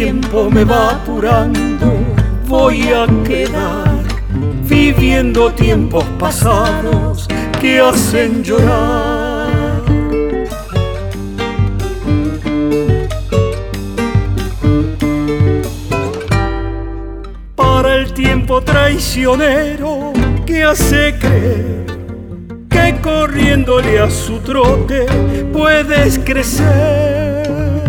tiempo me va apurando, voy a quedar viviendo tiempos pasados que hacen llorar. Para el tiempo traicionero que hace creer que corriéndole a su trote puedes crecer.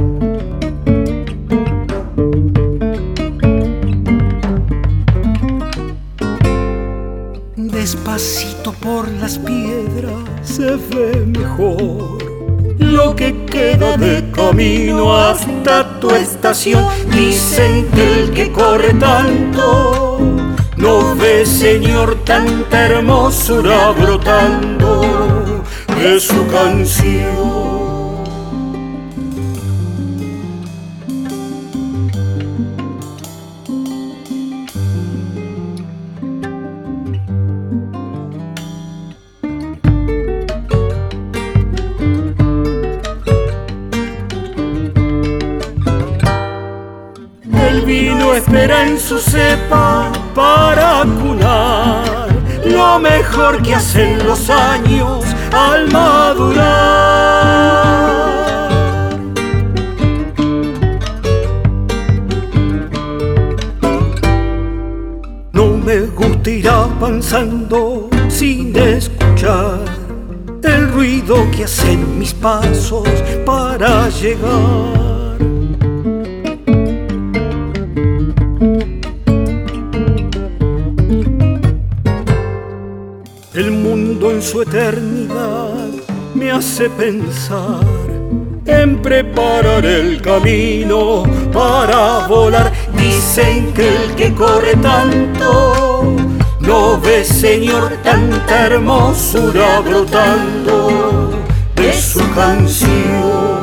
Despacito por las piedras se ve mejor lo que queda de camino hasta tu estación. Dicen que el que corre tanto no ve, Señor, tanta hermosura brotando de su canción. El vino espera en su cepa para cunar lo mejor que hacen los años al madurar. No me gusta ir avanzando sin escuchar el ruido que hacen mis pasos para llegar. El mundo en su eternidad me hace pensar en preparar el camino para volar. Dicen que el que corre tanto no ve, Señor, tanta hermosura brotando de su canción.